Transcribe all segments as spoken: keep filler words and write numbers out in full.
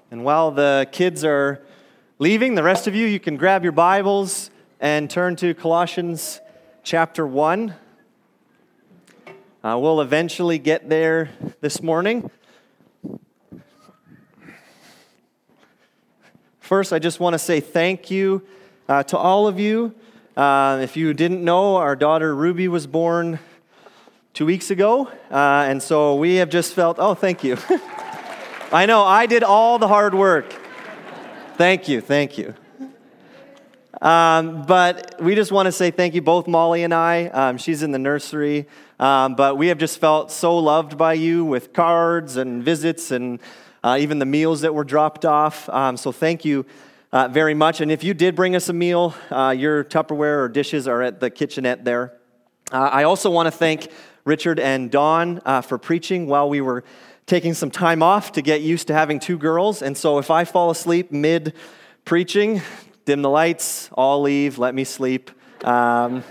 And while the kids are leaving, the rest of you, you can grab your Bibles and turn to Colossians chapter one. Uh, we'll eventually get there this morning. First, I just want to say thank you uh, to all of you. Uh, if you didn't know, our daughter Ruby was born two weeks ago, uh, and so we have just felt, oh, thank you. I know, I did all the hard work. Thank you, thank you. Um, but we just want to say thank you, both Molly and I. Um, she's in the nursery, um, but we have just felt so loved by you with cards and visits and uh, even the meals that were dropped off. Um, so thank you uh, very much. And if you did bring us a meal, uh, your Tupperware or dishes are at the kitchenette there. Uh, I also want to thank Richard and Dawn uh, for preaching while we were taking some time off to get used to having two girls. And so if I fall asleep mid-preaching, dim the lights, all leave, let me sleep. Um,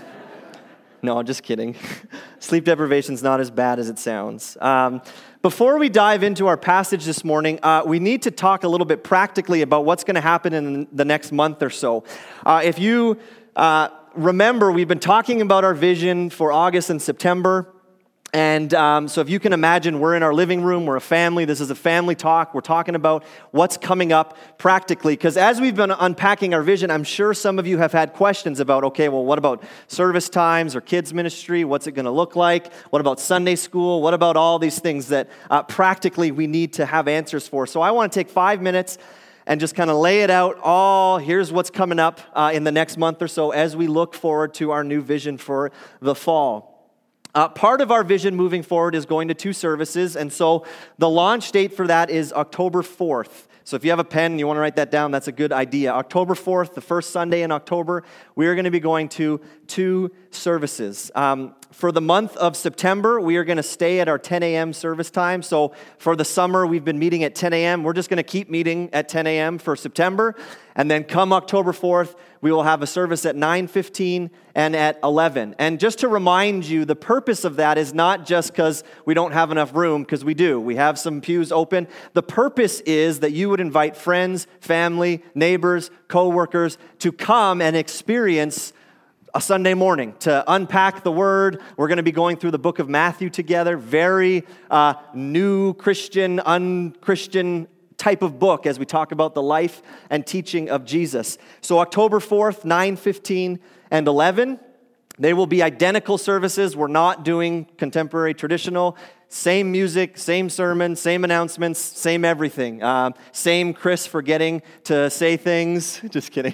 no, I'm just kidding. Sleep deprivation's not as bad as it sounds. Um, before we dive into our passage this morning, uh, we need to talk a little bit practically about what's going to happen in the next month or so. Uh, if you uh, remember, we've been talking about our vision for August and September. And um, so if you can imagine, we're in our living room, we're a family, this is a family talk, we're talking about what's coming up practically. Because as we've been unpacking our vision, I'm sure some of you have had questions about, okay, well, what about service times or kids ministry? What's it going to look like? What about Sunday school? What about all these things that uh, practically we need to have answers for? So I want to take five minutes and just kind of lay it out all, here's what's coming up uh, in the next month or so as we look forward to our new vision for the fall. Uh, part of our vision moving forward is going to two services, and so the launch date for that is October fourth. So if you have a pen and you want to write that down, that's a good idea. October fourth, the first Sunday in October, we are going to be going to two services. Um, for the month of September, we are going to stay at our ten a.m. service time. So for the summer, we've been meeting at ten a.m. We're just going to keep meeting at ten a.m. for September. And then come October fourth, we will have a service at nine fifteen and at eleven. And just to remind you, the purpose of that is not just because we don't have enough room, because we do. We have some pews open. The purpose is that you would invite friends, family, neighbors, co-workers to come and experience a Sunday morning to unpack the Word. We're going to be going through the book of Matthew together. Very uh, new Christian, un-Christian type of book as we talk about the life and teaching of Jesus. So October fourth, nine fifteen and eleven, they will be identical services. We're not doing contemporary traditional. Same music, same sermon, same announcements, same everything. Um, same Chris forgetting to say things. Just kidding.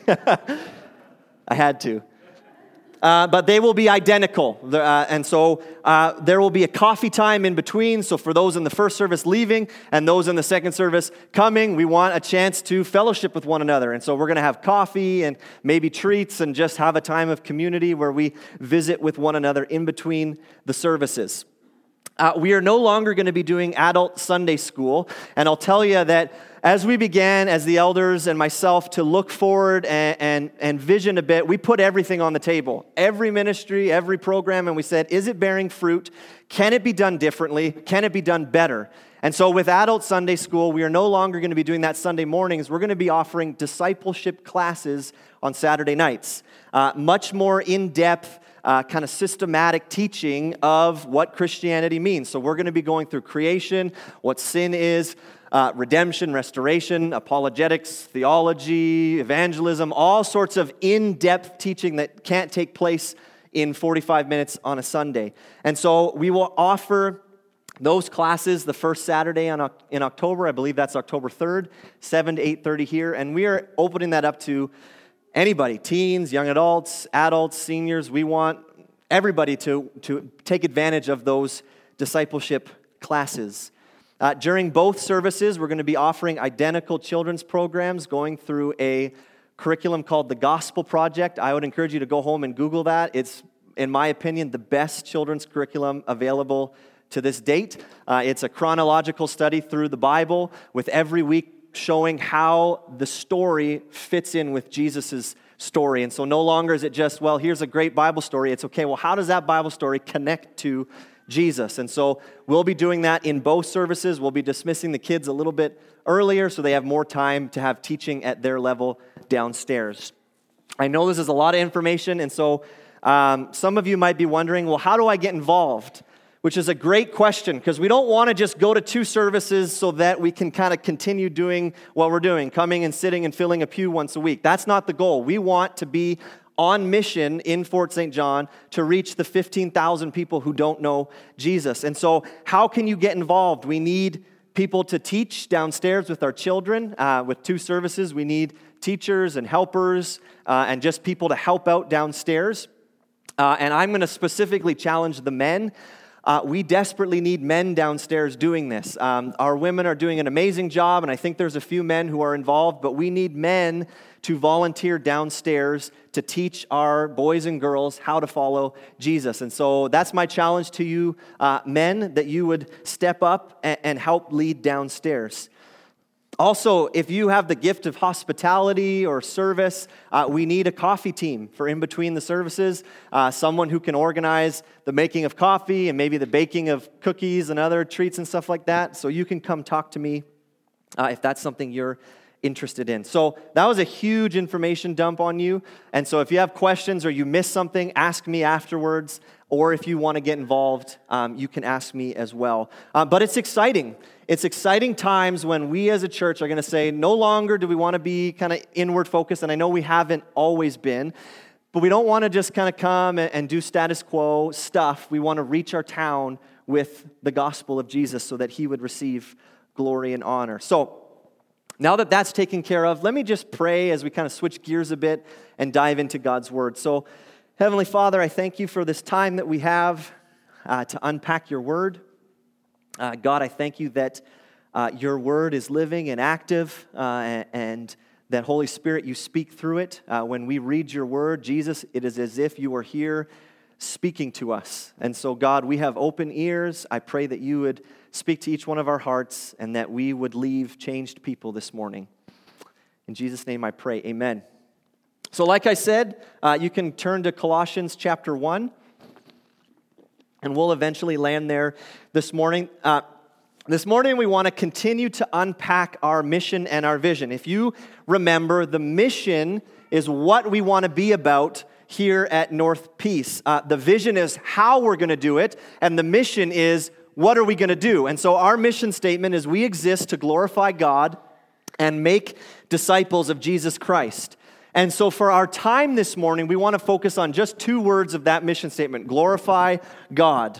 I had to. Uh, but they will be identical, uh, and so uh, there will be a coffee time in between, so for those in the first service leaving and those in the second service coming, we want a chance to fellowship with one another, and so we're going to have coffee and maybe treats and just have a time of community where we visit with one another in between the services. Uh, we are no longer going to be doing adult Sunday school, and I'll tell you that as we began, as the elders and myself, to look forward and, and, and vision a bit, we put everything on the table. Every ministry, every program, and we said, is it bearing fruit? Can it be done differently? Can it be done better? And so with adult Sunday school, we are no longer going to be doing that Sunday mornings. We're going to be offering discipleship classes on Saturday nights. Uh, much more in-depth, Uh, kind of systematic teaching of what Christianity means. So we're going to be going through creation, what sin is, uh, redemption, restoration, apologetics, theology, evangelism, all sorts of in-depth teaching that can't take place in forty-five minutes on a Sunday. And so we will offer those classes the first Saturday on, in October. I believe that's October third, seven to eight thirty here. And we are opening that up to anybody, teens, young adults, adults, seniors. We want everybody to, to take advantage of those discipleship classes. Uh, during both services, we're going to be offering identical children's programs, going through a curriculum called the Gospel Project. I would encourage you to go home and Google that. It's, in my opinion, the best children's curriculum available to this date. Uh, it's a chronological study through the Bible with every week showing how the story fits in with Jesus' story. And so no longer is it just, well, here's a great Bible story. It's okay, well, how does that Bible story connect to Jesus. And so we'll be doing that in both services. We'll be dismissing the kids a little bit earlier so they have more time to have teaching at their level downstairs. I know this is a lot of information, and so um, some of you might be wondering, well, how do I get involved? Which is a great question, because we don't want to just go to two services so that we can kind of continue doing what we're doing, coming and sitting and filling a pew once a week. That's not the goal. We want to be on mission in Fort Saint John to reach the fifteen thousand people who don't know Jesus. And so how can you get involved? We need people to teach downstairs with our children. Uh, with two services, we need teachers and helpers uh, and just people to help out downstairs. Uh, and I'm going to specifically challenge the men. Uh, we desperately need men downstairs doing this. Um, our women are doing an amazing job, and I think there's a few men who are involved, but we need men to volunteer downstairs to teach our boys and girls how to follow Jesus. And so that's my challenge to you, uh, men, that you would step up and, and help lead downstairs. Also, if you have the gift of hospitality or service, uh, we need a coffee team for in between the services, uh, someone who can organize the making of coffee and maybe the baking of cookies and other treats and stuff like that. So you can come talk to me uh, if that's something you're interested in. So that was a huge information dump on you. And so if you have questions or you missed something, ask me afterwards. Or if you want to get involved, um, you can ask me as well. Uh, but it's exciting. It's exciting times when we as a church are going to say, no longer do we want to be kind of inward focused, and I know we haven't always been, but we don't want to just kind of come and, and do status quo stuff. We want to reach our town with the gospel of Jesus so that he would receive glory and honor. So now that that's taken care of, let me just pray as we kind of switch gears a bit and dive into God's word. So Heavenly Father, I thank you for this time that we have uh, to unpack your word. Uh, God, I thank you that uh, your word is living and active, uh, and, and that Holy Spirit, you speak through it. Uh, when we read your word, Jesus, it is as if you are here speaking to us. And so, God, we have open ears. I pray that you would speak to each one of our hearts and that we would leave changed people this morning. In Jesus' name I pray, amen. So like I said, uh, you can turn to Colossians chapter one, and we'll eventually land there this morning. Uh, this morning we want to continue to unpack our mission and our vision. If you remember, the mission is what we want to be about here at North Peace. Uh, the vision is how we're going to do it, and the mission is what are we going to do. And so our mission statement is we exist to glorify God and make disciples of Jesus Christ. And so for our time this morning, we want to focus on just two words of that mission statement: glorify God.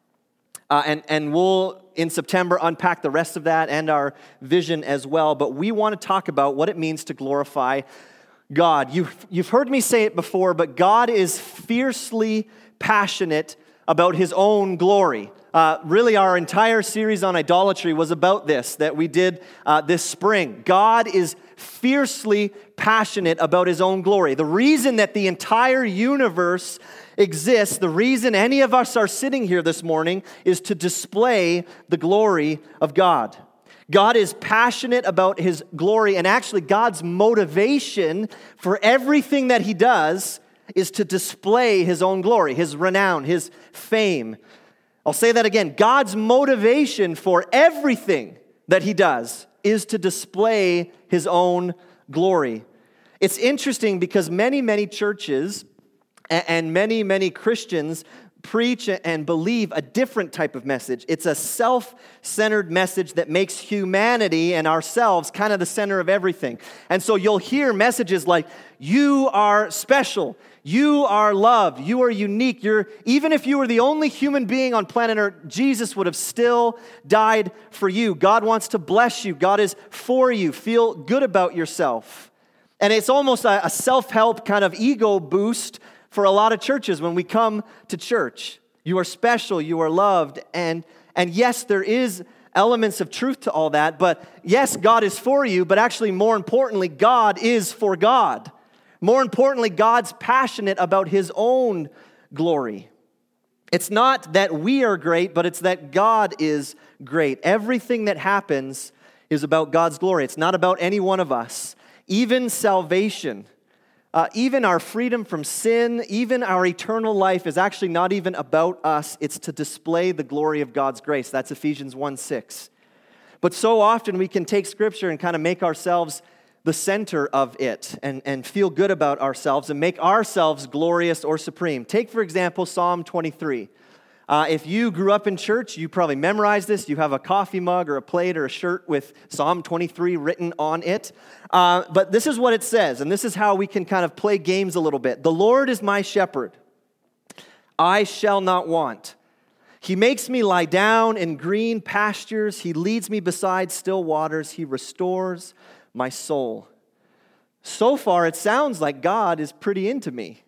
Uh, and, and we'll, in September, unpack the rest of that and our vision as well. But we want to talk about what it means to glorify God. You've, you've heard me say it before, but God is fiercely passionate about his own glory. Uh, really, our entire series on idolatry was about this, that we did uh, this spring. God is fiercely passionate about his own glory. The reason that the entire universe exists, the reason any of us are sitting here this morning, is to display the glory of God. God is passionate about his glory, and actually God's motivation for everything that he does is to display his own glory, his renown, his fame. I'll say that again. God's motivation for everything that he does is to display his own glory. It's interesting because many, many churches and many, many Christians preach and believe a different type of message. It's a self-centered message that makes humanity and ourselves kind of the center of everything. And so you'll hear messages like, you are special, you are loved, you are unique. You're, even if you were the only human being on planet Earth, Jesus would have still died for you. God wants to bless you. God is for you. Feel good about yourself. And it's almost a, a self-help kind of ego boost for a lot of churches when we come to church. You are special, you are loved, and, and yes, there is elements of truth to all that, but yes, God is for you, but actually more importantly, God is for God. More importantly, God's passionate about his own glory. It's not that we are great, but it's that God is great. Everything that happens is about God's glory. It's not about any one of us. Even salvation. uh, even our freedom from sin, even our eternal life is actually not even about us. It's to display the glory of God's grace. That's Ephesians one six. But so often we can take Scripture and kind of make ourselves the center of it and, and feel good about ourselves and make ourselves glorious or supreme. Take, for example, Psalm twenty-three. Uh, if you grew up in church, you probably memorized this. You have a coffee mug or a plate or a shirt with Psalm twenty-three written on it. Uh, but this is what it says, and this is how we can kind of play games a little bit. The Lord is my shepherd. I shall not want. He makes me lie down in green pastures. He leads me beside still waters. He restores my soul. So far, it sounds like God is pretty into me.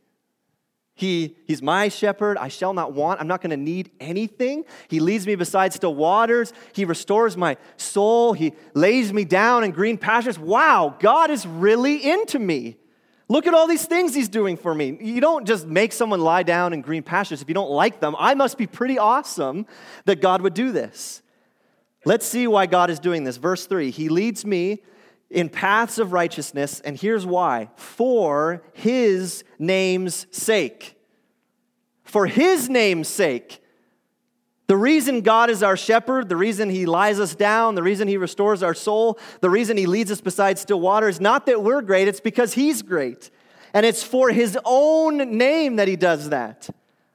He, he's my shepherd. I shall not want. I'm not going to need anything. He leads me beside still waters. He restores my soul. He lays me down in green pastures. Wow, God is really into me. Look at all these things he's doing for me. You don't just make someone lie down in green pastures if you don't like them. I must be pretty awesome that God would do this. Let's see why God is doing this. Verse three, he leads me in paths of righteousness, and here's why. For his name's sake. For his name's sake. The reason God is our shepherd, the reason he lies us down, the reason he restores our soul, the reason he leads us beside still water is not that we're great, it's because he's great. And it's for his own name that he does that.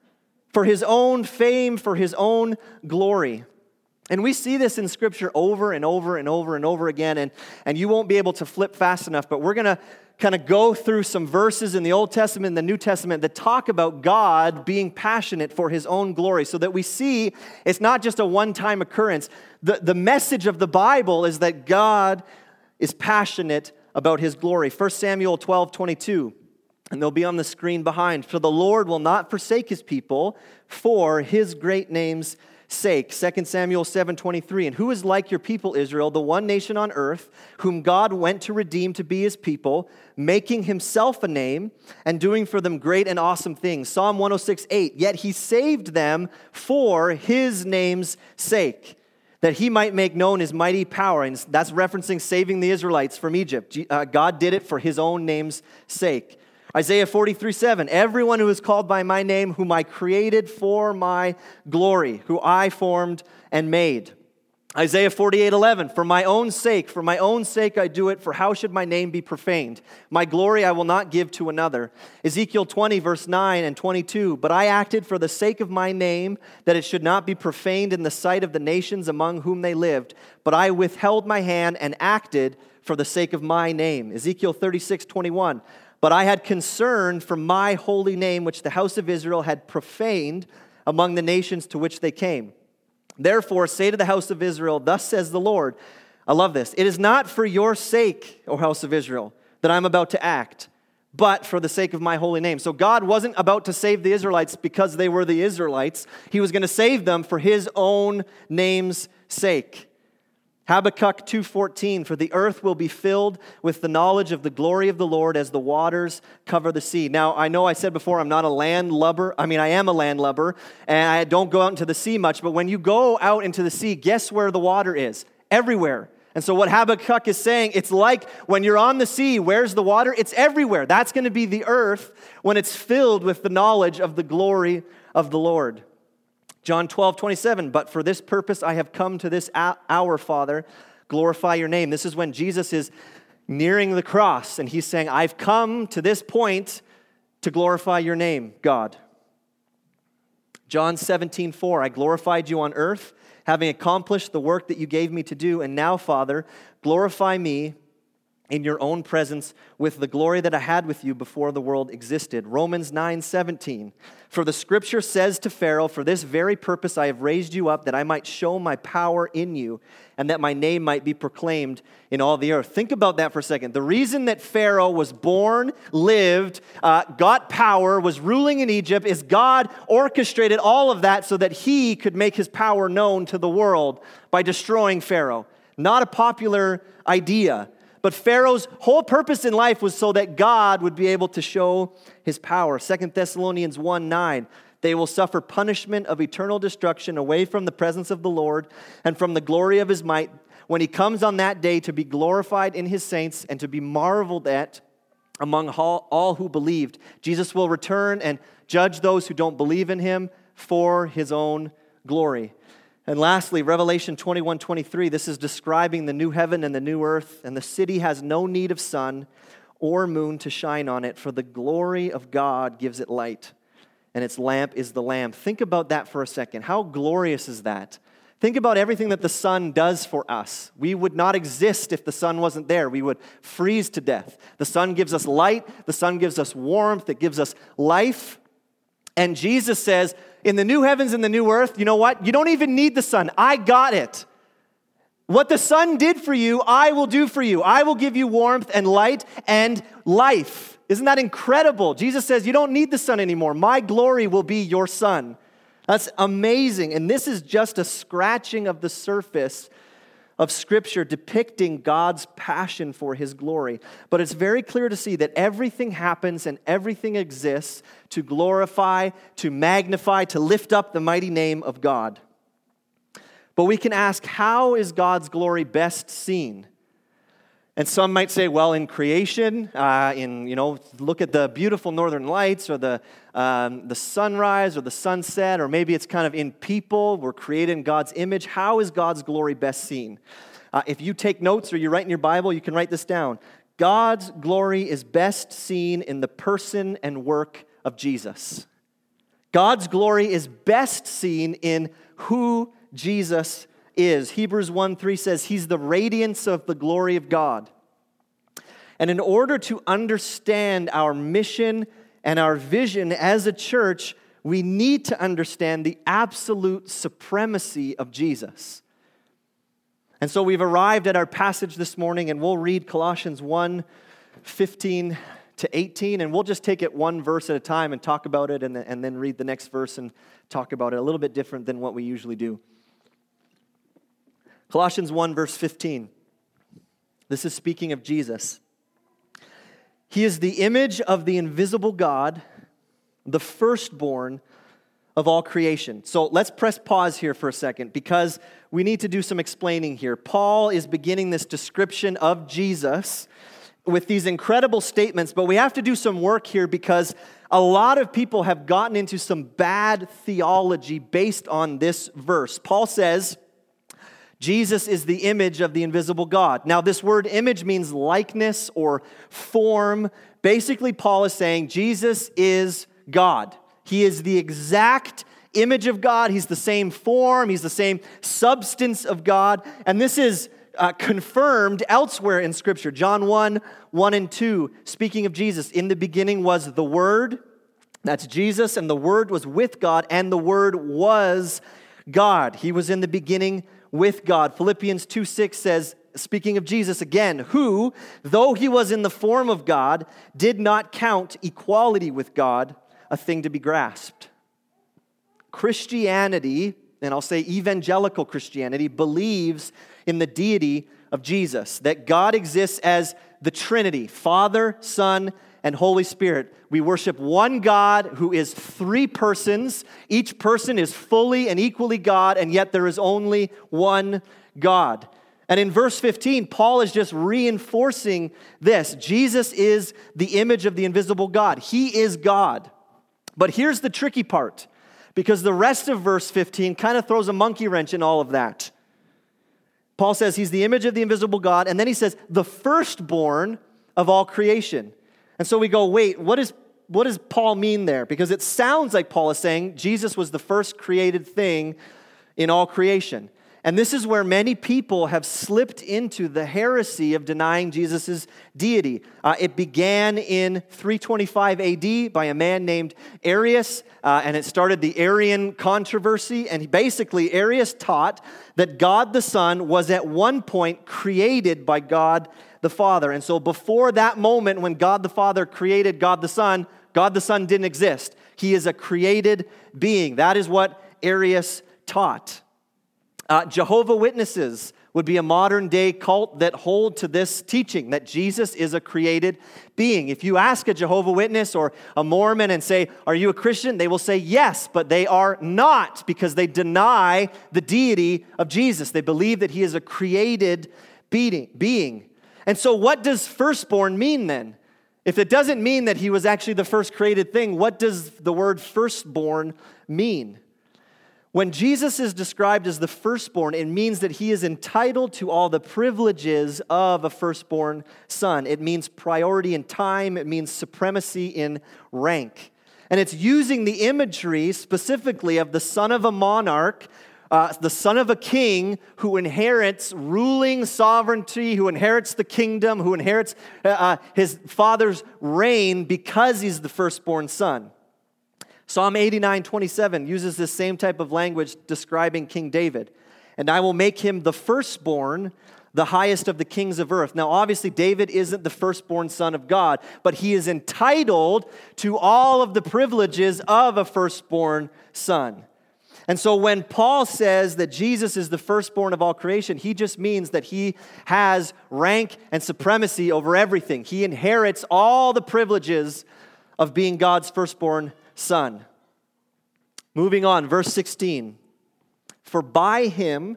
For his own fame, for his own glory. And we see this in Scripture over and over and over and over again, and, and you won't be able to flip fast enough, but we're going to kind of go through some verses in the Old Testament and the New Testament that talk about God being passionate for his own glory, so that we see it's not just a one-time occurrence. The, the message of the Bible is that God is passionate about his glory. First Samuel twelve twenty-two, and they'll be on the screen behind. For the Lord will not forsake his people for his great name's sake. Second Samuel seven twenty-three, and who is like your people Israel, the one nation on earth, whom God went to redeem to be his people, making himself a name and doing for them great and awesome things. Psalm one oh six eight, yet he saved them for his name's sake, that he might make known his mighty power. And that's referencing saving the Israelites from Egypt. Uh, God did it for his own name's sake. Isaiah forty-three seven, everyone who is called by my name, whom I created for my glory, who I formed and made. Isaiah forty-eight eleven, for my own sake, for my own sake I do it, for how should my name be profaned? My glory I will not give to another. Ezekiel twenty verse nine and twenty-two, but I acted for the sake of my name, that it should not be profaned in the sight of the nations among whom they lived, but I withheld my hand and acted for the sake of my name. Ezekiel thirty-six twenty-one, but I had concern for my holy name, which the house of Israel had profaned among the nations to which they came. Therefore, say to the house of Israel, thus says the Lord. I love this. It is not for your sake, O house of Israel, that I'm about to act, but for the sake of my holy name. So God wasn't about to save the Israelites because they were the Israelites. He was going to save them for his own name's sake. Habakkuk two fourteen, for the earth will be filled with the knowledge of the glory of the Lord as the waters cover the sea. Now, I know I said before I'm not a landlubber. I mean, I am a landlubber, and I don't go out into the sea much, but when you go out into the sea, guess where the water is? Everywhere. And so what Habakkuk is saying, it's like when you're on the sea, where's the water? It's everywhere. That's going to be the earth when it's filled with the knowledge of the glory of the Lord. John twelve twenty-seven, but for this purpose I have come to this hour, Father, glorify your name. This is when Jesus is nearing the cross, and he's saying, I've come to this point to glorify your name, God. John seventeen four, I glorified you on earth, having accomplished the work that you gave me to do, and now, Father, glorify me in your own presence with the glory that I had with you before the world existed. Romans nine seventeen. For the scripture says to Pharaoh, for this very purpose I have raised you up, that I might show my power in you, and that my name might be proclaimed in all the earth. Think about that for a second. The reason that Pharaoh was born, lived, uh, got power, was ruling in Egypt, is God orchestrated all of that so that he could make his power known to the world by destroying Pharaoh. Not a popular idea. But Pharaoh's whole purpose in life was so that God would be able to show his power. Second Thessalonians one nine, they will suffer punishment of eternal destruction away from the presence of the Lord and from the glory of his might when he comes on that day to be glorified in his saints and to be marveled at among all, all who believed. Jesus will return and judge those who don't believe in him for his own glory. And lastly, Revelation twenty-one twenty-three, this is describing the new heaven and the new earth, and the city has no need of sun or moon to shine on it, for the glory of God gives it light, and its lamp is the Lamb. Think about that for a second. How glorious is that? Think about everything that the sun does for us. We would not exist if the sun wasn't there. We would freeze to death. The sun gives us light. The sun gives us warmth. It gives us life. And Jesus says, in the new heavens and the new earth, you know what? You don't even need the sun. I got it. What the sun did for you, I will do for you. I will give you warmth and light and life. Isn't that incredible? Jesus says, you don't need the sun anymore. My glory will be your sun. That's amazing. And this is just a scratching of the surface of Scripture depicting God's passion for his glory. But it's very clear to see that everything happens and everything exists to glorify, to magnify, to lift up the mighty name of God. But we can ask, how is God's glory best seen? And some might say, well, in creation, uh, in, you know, look at the beautiful northern lights or the, um, the sunrise or the sunset, or maybe it's kind of in people. We're created in God's image. How is God's glory best seen? Uh, if you take notes or you write in your Bible, you can write this down. God's glory is best seen in the person and work of Jesus. God's glory is best seen in who Jesus is. Hebrews one three says he's the radiance of the glory of God. And in order to understand our mission and our vision as a church, we need to understand the absolute supremacy of Jesus. And so we've arrived at our passage this morning, and we'll read Colossians one fifteen to eighteen, and we'll just take it one verse at a time and talk about it, and then, and then read the next verse and talk about it. A little bit different than what we usually do. Colossians one, verse fifteen. This is speaking of Jesus. He is the image of the invisible God, the firstborn of all creation. So let's press pause here for a second, because we need to do some explaining here. Paul is beginning this description of Jesus with these incredible statements, but we have to do some work here because a lot of people have gotten into some bad theology based on this verse. Paul says, Jesus is the image of the invisible God. Now, this word image means likeness or form. Basically, Paul is saying Jesus is God. He is the exact image of God. He's the same form. He's the same substance of God. And this is uh, confirmed elsewhere in Scripture. John one, one and two, speaking of Jesus, in the beginning was the Word. That's Jesus. And the Word was with God, and the Word was God. He was in the beginning with God. Philippians two six says, speaking of Jesus again, who, though he was in the form of God, did not count equality with God a thing to be grasped. Christianity, and I'll say evangelical Christianity, believes in the deity of Jesus, that God exists as the Trinity, Father, Son, and Holy Spirit. We worship one God who is three persons. Each person is fully and equally God, and yet there is only one God. And in verse fifteen, Paul is just reinforcing this. Jesus is the image of the invisible God. He is God. But here's the tricky part, because the rest of verse fifteen kind of throws a monkey wrench in all of that. Paul says he's the image of the invisible God, and then he says the firstborn of all creation. And so we go, wait, what is what does Paul mean there? Because it sounds like Paul is saying Jesus was the first created thing in all creation. And this is where many people have slipped into the heresy of denying Jesus' deity. Uh, it began in three twenty-five A D by a man named Arius, uh, and it started the Arian controversy. And basically, Arius taught that God the Son was at one point created by God the Father. And so before that moment when God the Father created God the Son, God the Son didn't exist. He is a created being. That is what Arius taught. Uh, Jehovah's Witnesses would be a modern day cult that hold to this teaching, that Jesus is a created being. If you ask a Jehovah's Witness or a Mormon and say, are you a Christian? They will say yes, but they are not, because they deny the deity of Jesus. They believe that he is a created being. And so what does firstborn mean then? If it doesn't mean that he was actually the first created thing, what does the word firstborn mean? When Jesus is described as the firstborn, it means that he is entitled to all the privileges of a firstborn son. It means priority in time. It means supremacy in rank. And it's using the imagery specifically of the son of a monarch, uh, the son of a king who inherits ruling sovereignty, who inherits the kingdom, who inherits uh, his father's reign because he's the firstborn son. Psalm eighty-nine twenty-seven uses this same type of language describing King David. And I will make him the firstborn, the highest of the kings of earth. Now, obviously, David isn't the firstborn son of God, but he is entitled to all of the privileges of a firstborn son. And so when Paul says that Jesus is the firstborn of all creation, he just means that he has rank and supremacy over everything. He inherits all the privileges of being God's firstborn son. Moving on, verse sixteen. For by him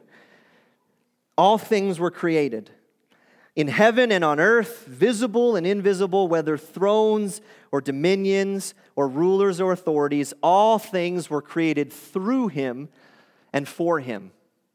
all things were created, in heaven and on earth, visible and invisible, whether thrones or dominions or rulers or authorities, all things were created through him and for him.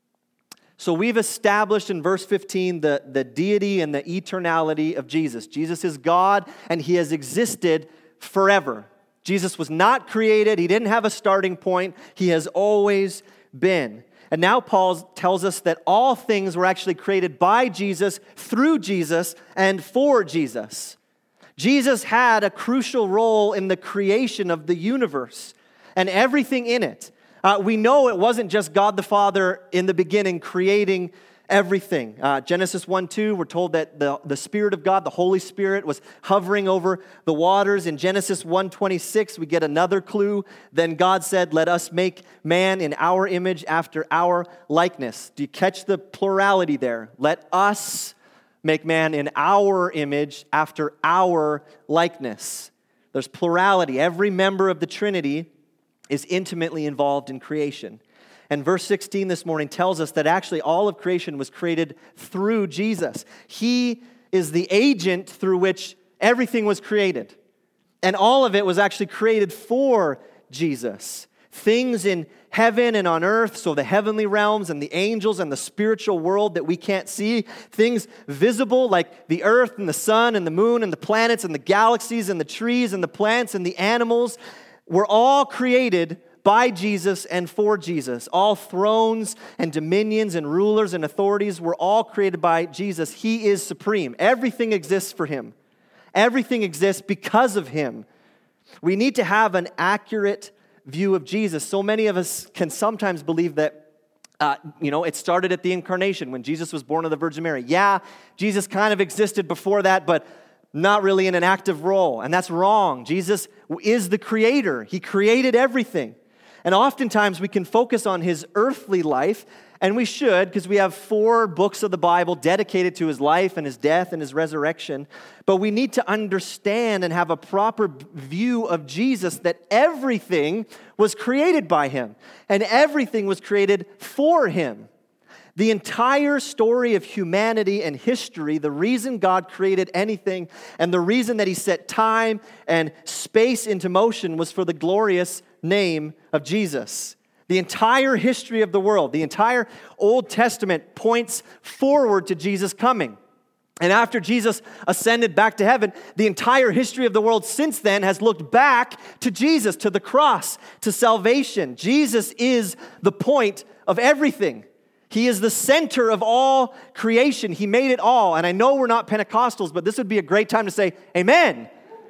So we've established in verse fifteen the, the deity and the eternality of Jesus. Jesus is God, and he has existed forever. Jesus was not created. He didn't have a starting point. He has always been. And now Paul tells us that all things were actually created by Jesus, through Jesus, and for Jesus. Jesus had a crucial role in the creation of the universe and everything in it. Uh, we know it wasn't just God the Father in the beginning creating everything. Uh, Genesis one two, we're told that the, the Spirit of God, the Holy Spirit, was hovering over the waters. In Genesis one twenty-six, we get another clue. Then God said, let us make man in our image after our likeness. Do you catch the plurality there? Let us make man in our image after our likeness. There's plurality. Every member of the Trinity is intimately involved in creation. And verse sixteen this morning tells us that actually all of creation was created through Jesus. He is the agent through which everything was created. And all of it was actually created for Jesus. Things in heaven and on earth, so the heavenly realms and the angels and the spiritual world that we can't see. Things visible like the earth and the sun and the moon and the planets and the galaxies and the trees and the plants and the animals were all created by Jesus and for Jesus. All thrones and dominions and rulers and authorities were all created by Jesus. He is supreme. Everything exists for him. Everything exists because of him. We need to have an accurate view of Jesus. So many of us can sometimes believe that, uh, you know, it started at the incarnation when Jesus was born of the Virgin Mary. Yeah, Jesus kind of existed before that, but not really in an active role. And that's wrong. Jesus is the creator. He created everything. And oftentimes we can focus on his earthly life, and we should, because we have four books of the Bible dedicated to his life and his death and his resurrection. But we need to understand and have a proper view of Jesus, that everything was created by him, and everything was created for him. The entire story of humanity and history, the reason God created anything and the reason that he set time and space into motion was for the glorious name of Jesus. The entire history of the world, the entire Old Testament points forward to Jesus coming. And after Jesus ascended back to heaven, the entire history of the world since then has looked back to Jesus, to the cross, to salvation. Jesus is the point of everything. He is the center of all creation. He made it all. And I know we're not Pentecostals, but this would be a great time to say, amen.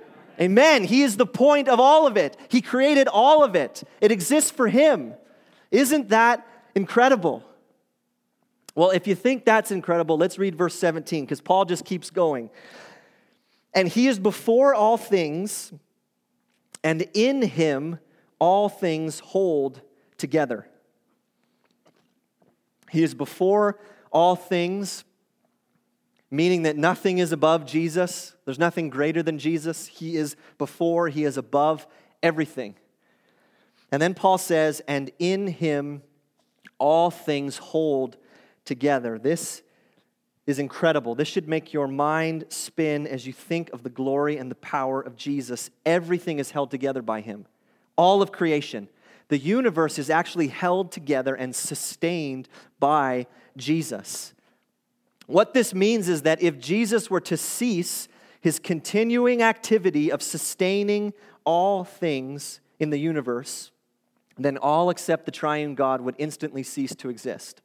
Amen. He is the point of all of it. He created all of it. It exists for him. Isn't that incredible? Well, if you think that's incredible, let's read verse seventeen, because Paul just keeps going. And he is before all things, and in him all things hold together. He is before all things, meaning that nothing is above Jesus. There's nothing greater than Jesus. He is before, he is above everything. And then Paul says, and in him all things hold together. This is incredible. This should make your mind spin as you think of the glory and the power of Jesus. Everything is held together by him. All of creation. The universe is actually held together and sustained by Jesus. What this means is that if Jesus were to cease his continuing activity of sustaining all things in the universe, then all except the triune God would instantly cease to exist.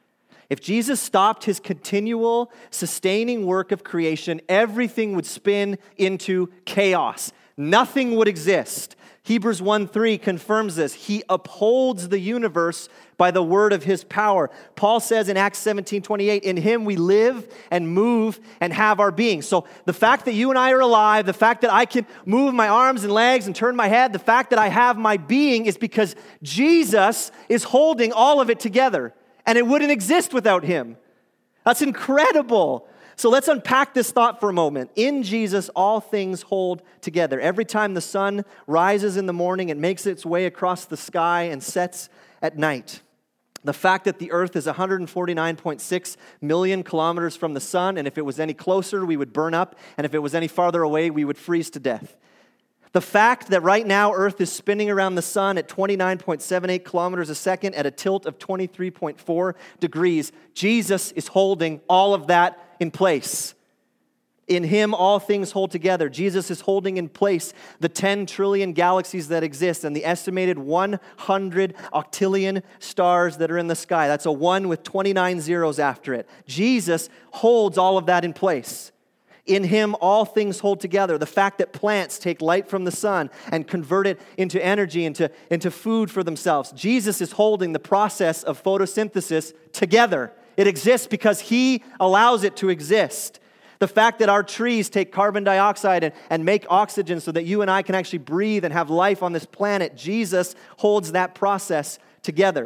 If Jesus stopped his continual sustaining work of creation, everything would spin into chaos. Nothing would exist. Hebrews one three confirms this. He upholds the universe by the word of his power. Paul says in Acts seventeen twenty-eight, in him we live and move and have our being. So the fact that you and I are alive, the fact that I can move my arms and legs and turn my head, the fact that I have my being is because Jesus is holding all of it together. And it wouldn't exist without him. That's incredible. So let's unpack this thought for a moment. In Jesus, all things hold together. Every time the sun rises in the morning, it makes its way across the sky and sets at night. The fact that the earth is one hundred forty-nine point six million kilometers from the sun, and if it was any closer, we would burn up, and if it was any farther away, we would freeze to death. The fact that right now Earth is spinning around the sun at twenty-nine point seven eight kilometers a second at a tilt of twenty-three point four degrees, Jesus is holding all of that in place. In him, all things hold together. Jesus is holding in place the ten trillion galaxies that exist and the estimated one hundred octillion stars that are in the sky. That's a one with twenty-nine zeros after it. Jesus holds all of that in place. In him, all things hold together. The fact that plants take light from the sun and convert it into energy, into, into food for themselves. Jesus is holding the process of photosynthesis together. It exists because he allows it to exist. The fact that our trees take carbon dioxide and, and make oxygen so that you and I can actually breathe and have life on this planet, Jesus holds that process together.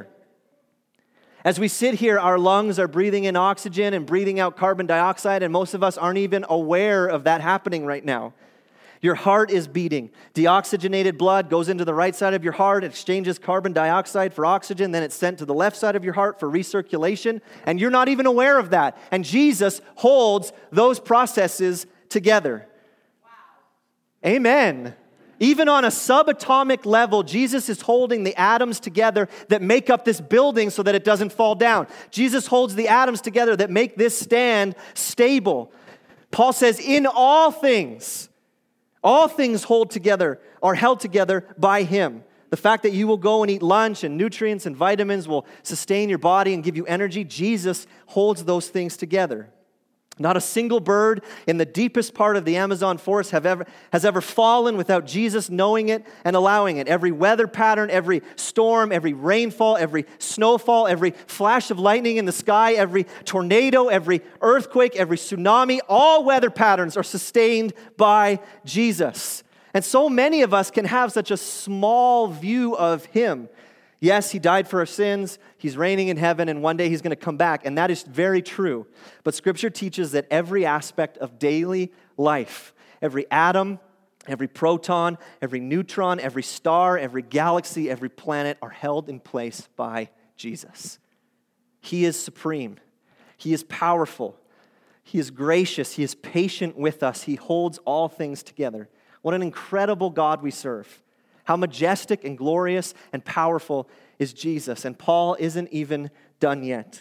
As we sit here, our lungs are breathing in oxygen and breathing out carbon dioxide, and most of us aren't even aware of that happening right now. Your heart is beating. Deoxygenated blood goes into the right side of your heart, exchanges carbon dioxide for oxygen, then it's sent to the left side of your heart for recirculation, and you're not even aware of that. And Jesus holds those processes together. Wow. Amen. Even on a subatomic level, Jesus is holding the atoms together that make up this building so that it doesn't fall down. Jesus holds the atoms together that make this stand stable. Paul says, in all things, all things hold together, are held together by him. The fact that you will go and eat lunch and nutrients and vitamins will sustain your body and give you energy, Jesus holds those things together. Not a single bird in the deepest part of the Amazon forest have ever, has ever fallen without Jesus knowing it and allowing it. Every weather pattern, every storm, every rainfall, every snowfall, every flash of lightning in the sky, every tornado, every earthquake, every tsunami, all weather patterns are sustained by Jesus. And so many of us can have such a small view of him. Yes, he died for our sins, he's reigning in heaven, and one day he's going to come back, and that is very true. But Scripture teaches that every aspect of daily life, every atom, every proton, every neutron, every star, every galaxy, every planet are held in place by Jesus. He is supreme. He is powerful. He is gracious. He is patient with us. He holds all things together. What an incredible God we serve. How majestic and glorious and powerful is Jesus. And Paul isn't even done yet.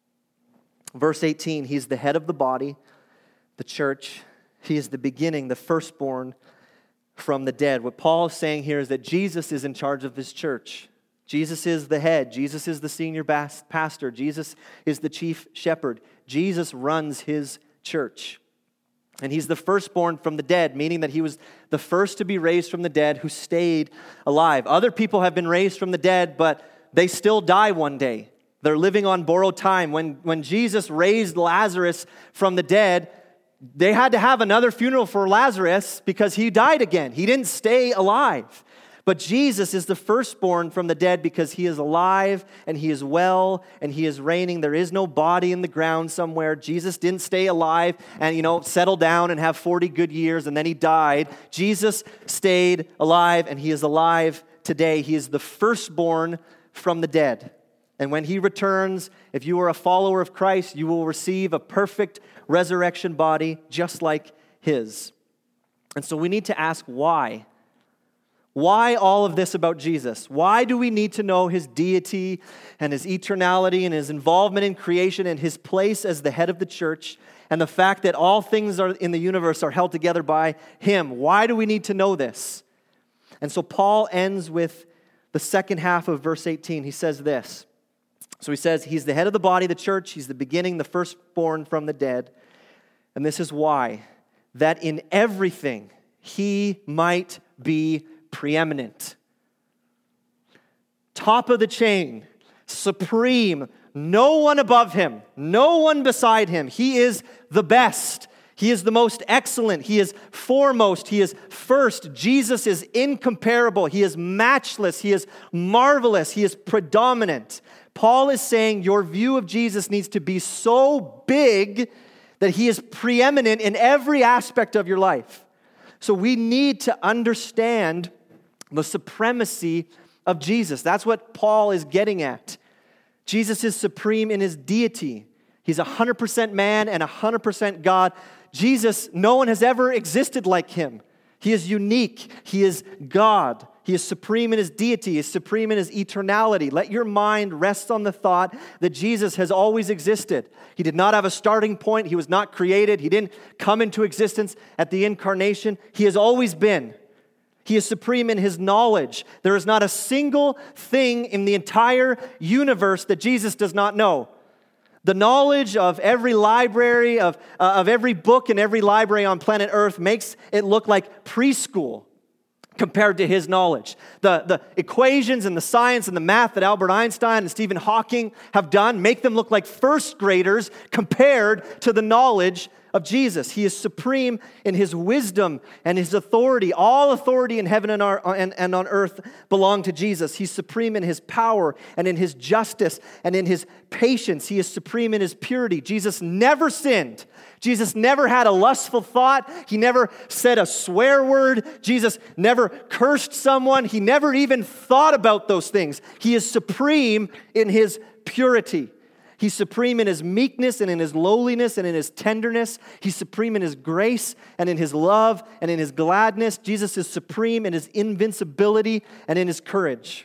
Verse eighteen, he's the head of the body, the church. He is the beginning, the firstborn from the dead. What Paul is saying here is that Jesus is in charge of his church. Jesus is the head. Jesus is the senior pastor. Jesus is the chief shepherd. Jesus runs his church. And he's the firstborn from the dead, meaning that he was the first to be raised from the dead who stayed alive. Other people have been raised from the dead, but they still die one day. They're living on borrowed time. When, when Jesus raised Lazarus from the dead, they had to have another funeral for Lazarus because he died again. He didn't stay alive. But Jesus is the firstborn from the dead because he is alive and he is well and he is reigning. There is no body in the ground somewhere. Jesus didn't stay alive and, you know, settle down and have forty good years and then he died. Jesus stayed alive and he is alive today. He is the firstborn from the dead. And when he returns, if you are a follower of Christ, you will receive a perfect resurrection body just like his. And so we need to ask why. Why all of this about Jesus? Why do we need to know his deity and his eternality and his involvement in creation and his place as the head of the church and the fact that all things are in the universe are held together by him? Why do we need to know this? And so Paul ends with the second half of verse eighteen. He says this. So he says, he's the head of the body, the church. He's the beginning, the firstborn from the dead. And this is why. That in everything he might be preeminent. Top of the chain, supreme, no one above him, no one beside him. He is the best. He is the most excellent. He is foremost. He is first. Jesus is incomparable. He is matchless. He is marvelous. He is predominant. Paul is saying your view of Jesus needs to be so big that he is preeminent in every aspect of your life. So we need to understand the supremacy of Jesus. That's what Paul is getting at. Jesus is supreme in his deity. He's one hundred percent man and one hundred percent God. Jesus, no one has ever existed like him. He is unique. He is God. He is supreme in his deity. He is supreme in his eternality. Let your mind rest on the thought that Jesus has always existed. He did not have a starting point. He was not created. He didn't come into existence at the incarnation. He has always been. He is supreme in his knowledge. There is not a single thing in the entire universe that Jesus does not know. The knowledge of every library, of, uh, of every book in every library on planet Earth makes it look like preschool compared to his knowledge. The, the equations and the science and the math that Albert Einstein and Stephen Hawking have done make them look like first graders compared to the knowledge of Jesus. He is supreme in his wisdom and his authority. All authority in heaven and, our, and, and on earth belong to Jesus. He's supreme in his power and in his justice and in his patience. He is supreme in his purity. Jesus never sinned. Jesus never had a lustful thought. He never said a swear word. Jesus never cursed someone. He never even thought about those things. He is supreme in his purity. He's supreme in his meekness and in his lowliness and in his tenderness. He's supreme in his grace and in his love and in his gladness. Jesus is supreme in his invincibility and in his courage.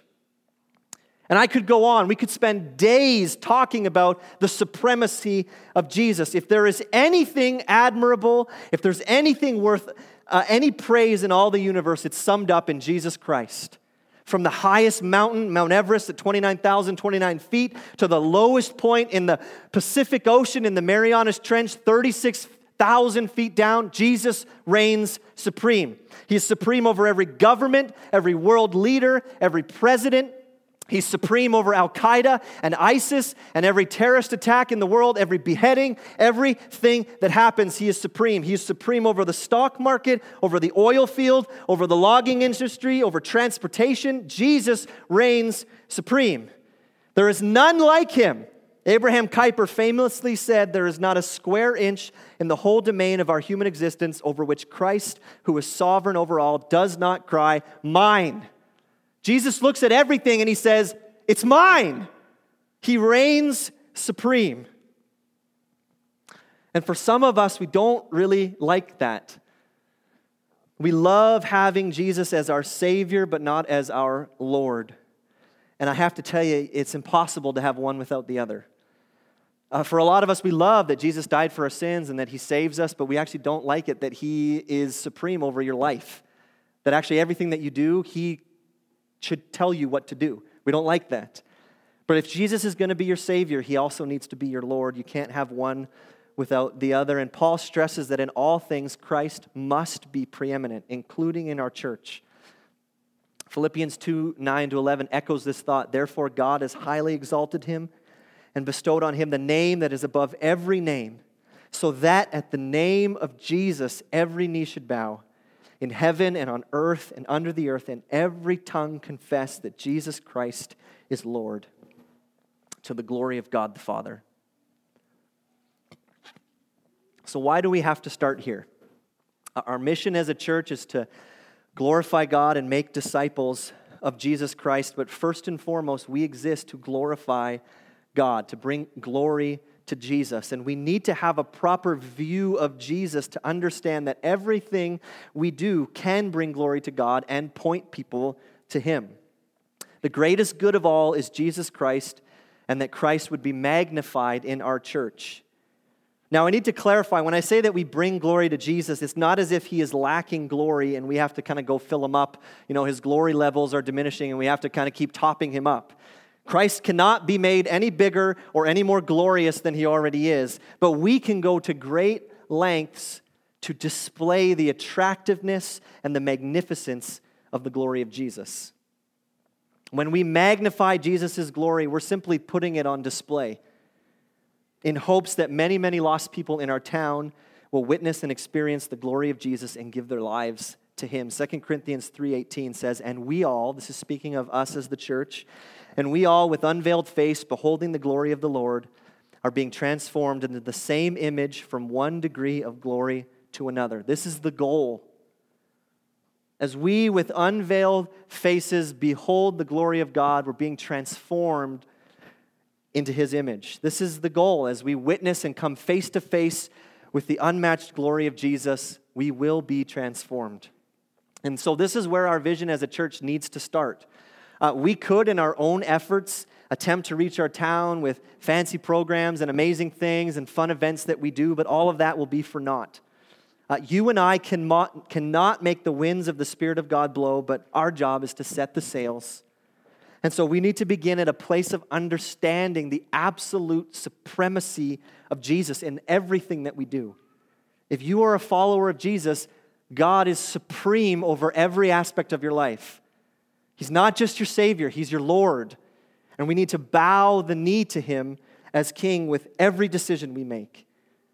And I could go on. We could spend days talking about the supremacy of Jesus. If there is anything admirable, if there's anything worth uh, any praise in all the universe, it's summed up in Jesus Christ. From the highest mountain, Mount Everest at twenty-nine thousand twenty-nine feet, to the lowest point in the Pacific Ocean in the Marianas Trench, thirty-six thousand feet down, Jesus reigns supreme. He is supreme over every government, every world leader, every president. He's supreme over Al-Qaeda and ISIS and every terrorist attack in the world, every beheading, everything that happens, he is supreme. He is supreme over the stock market, over the oil field, over the logging industry, over transportation. Jesus reigns supreme. There is none like him. Abraham Kuyper famously said, there is not a square inch in the whole domain of our human existence over which Christ, who is sovereign over all, does not cry, mine. Jesus looks at everything and he says, it's mine. He reigns supreme. And for some of us, we don't really like that. We love having Jesus as our Savior, but not as our Lord. And I have to tell you, it's impossible to have one without the other. Uh, for a lot of us, we love that Jesus died for our sins and that he saves us, but we actually don't like it that he is supreme over your life. That actually everything that you do, he should tell you what to do. We don't like that. But if Jesus is going to be your Savior, he also needs to be your Lord. You can't have one without the other. And Paul stresses that in all things, Christ must be preeminent, including in our church. Philippians two, nine to eleven echoes this thought. Therefore, God has highly exalted him and bestowed on him the name that is above every name, so that at the name of Jesus, every knee should bow, in heaven and on earth and under the earth, and every tongue confess that Jesus Christ is Lord, to the glory of God the Father. So why do we have to start here? Our mission as a church is to glorify God and make disciples, of Jesus Christ, but first and foremost, we exist to glorify God, to bring glory to Jesus. And we need to have a proper view of Jesus to understand that everything we do can bring glory to God and point people to Him. The greatest good of all is Jesus Christ, and that Christ would be magnified in our church. Now, I need to clarify, when I say that we bring glory to Jesus, it's not as if He is lacking glory and we have to kind of go fill Him up. You know, His glory levels are diminishing and we have to kind of keep topping Him up. Christ cannot be made any bigger or any more glorious than He already is, but we can go to great lengths to display the attractiveness and the magnificence of the glory of Jesus. When we magnify Jesus' glory, we're simply putting it on display in hopes that many, many lost people in our town will witness and experience the glory of Jesus and give their lives to Him. Second Corinthians three eighteen says, "And we all," this is speaking of us as the church, "and we all with unveiled face, beholding the glory of the Lord, are being transformed into the same image from one degree of glory to another." This is the goal. As we with unveiled faces behold the glory of God, we're being transformed into His image. This is the goal. As we witness and come face to face with the unmatched glory of Jesus, we will be transformed. And so this is where our vision as a church needs to start. Uh, we could, in our own efforts, attempt to reach our town with fancy programs and amazing things and fun events that we do, but all of that will be for naught. Uh, you and I can mo- cannot make the winds of the Spirit of God blow, but our job is to set the sails. And so we need to begin at a place of understanding the absolute supremacy of Jesus in everything that we do. If you are a follower of Jesus, God is supreme over every aspect of your life. He's not just your Savior, He's your Lord. And we need to bow the knee to Him as King with every decision we make.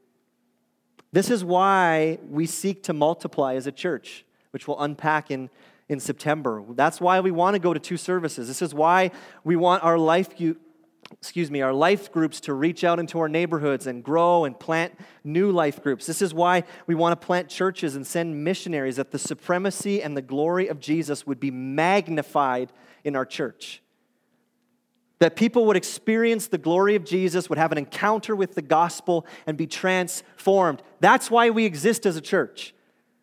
This is why we seek to multiply as a church, which we'll unpack in in September. That's why we want to go to two services. This is why we want our life, excuse me, our life groups to reach out into our neighborhoods and grow and plant new life groups. This is why we want to plant churches and send missionaries, that the supremacy and the glory of Jesus would be magnified in our church. That people would experience the glory of Jesus, would have an encounter with the gospel and be transformed. That's why we exist as a church.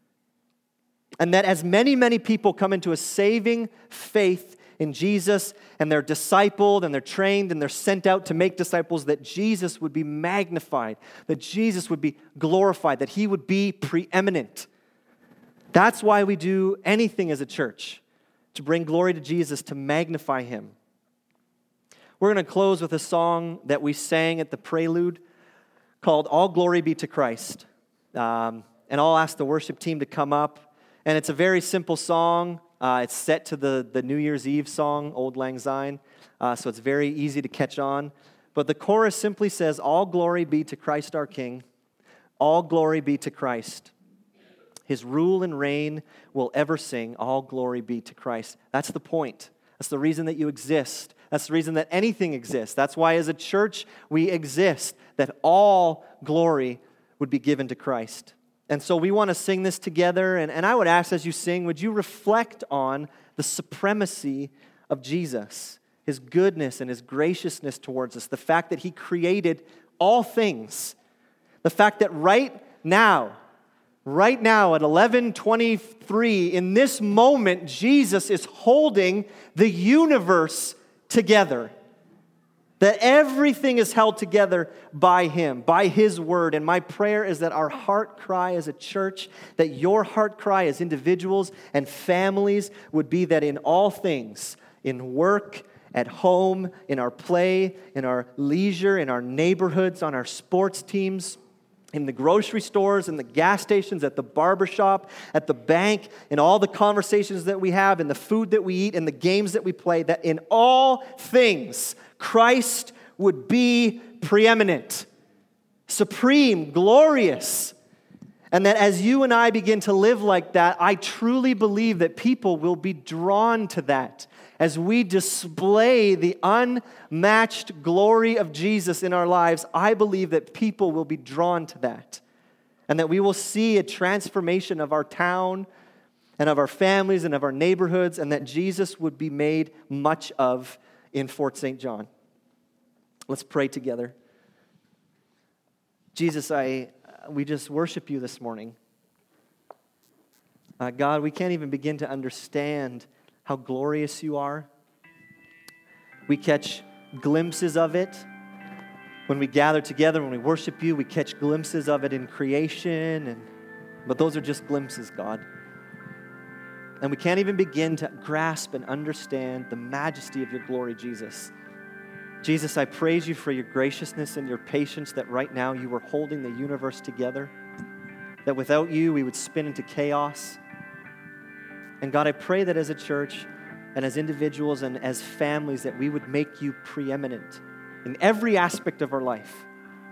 And that as many, many people come into a saving faith in Jesus, and they're discipled, and they're trained, and they're sent out to make disciples, that Jesus would be magnified, that Jesus would be glorified, that He would be preeminent. That's why we do anything as a church, to bring glory to Jesus, to magnify Him. We're going to close with a song that we sang at the prelude called "All Glory Be to Christ." Um, and I'll ask the worship team to come up. And it's a very simple song. Uh, it's set to the, the New Year's Eve song, Auld Lang Syne. Uh, so it's very easy to catch on. But the chorus simply says, "All glory be to Christ our King. All glory be to Christ. His rule and reign will ever sing. All glory be to Christ." That's the point. That's the reason that you exist. That's the reason that anything exists. That's why as a church we exist, that all glory would be given to Christ. And so we want to sing this together, and, and I would ask as you sing, would you reflect on the supremacy of Jesus, His goodness and His graciousness towards us, the fact that He created all things, the fact that right now, right now at eleven twenty-three, in this moment, Jesus is holding the universe together. That everything is held together by Him, by His word. And my prayer is that our heart cry as a church, that your heart cry as individuals and families would be that in all things, in work, at home, in our play, in our leisure, in our neighborhoods, on our sports teams, in the grocery stores, in the gas stations, at the barbershop, at the bank, in all the conversations that we have, in the food that we eat, in the games that we play, that in all things, Christ would be preeminent, supreme, glorious. And that as you and I begin to live like that, I truly believe that people will be drawn to that. As we display the unmatched glory of Jesus in our lives, I believe that people will be drawn to that. And that we will see a transformation of our town, and of our families and of our neighborhoods, and that Jesus would be made much of in Fort Saint John. Let's pray together. Jesus, I we just worship you this morning. Uh, God, we can't even begin to understand how glorious you are. We catch glimpses of it when we gather together, when we worship you. We catch glimpses of it in creation, and but those are just glimpses, God. And we can't even begin to grasp and understand the majesty of your glory, Jesus. Jesus, I praise you for your graciousness and your patience, that right now you are holding the universe together, that without you we would spin into chaos. And God, I pray that as a church and as individuals and as families, that we would make you preeminent in every aspect of our life.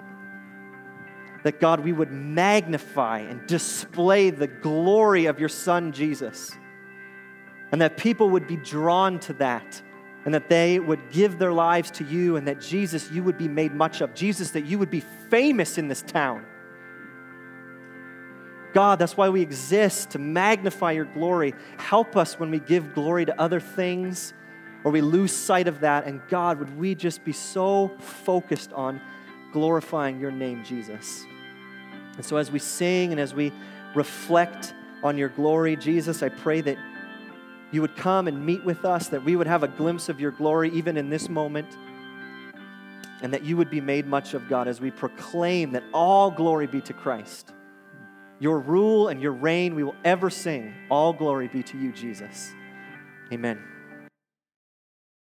That God, we would magnify and display the glory of your Son, Jesus. And that people would be drawn to that, and that they would give their lives to you, and that Jesus, you would be made much of. Jesus, that you would be famous in this town. God, that's why we exist, to magnify your glory. Help us when we give glory to other things, or we lose sight of that. And God, would we just be so focused on glorifying your name, Jesus. And so as we sing and as we reflect on your glory, Jesus, I pray that you would come and meet with us, that we would have a glimpse of your glory even in this moment, and that you would be made much of, God, as we proclaim that all glory be to Christ. Your rule and your reign we will ever sing. All glory be to you, Jesus. Amen.